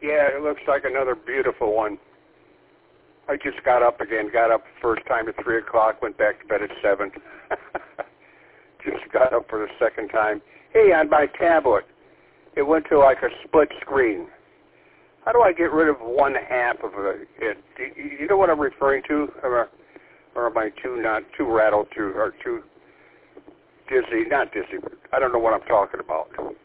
Yeah, it looks like another beautiful one. I just got up again. Got up first time at 3 o'clock, went back to bed at 7. Just got up for the second time. Hey, on my tablet, it went to like a split screen. How do I get rid of one half of it? You know what I'm referring to? Or am I too rattled or too dizzy? Not dizzy, but I don't know what I'm talking about.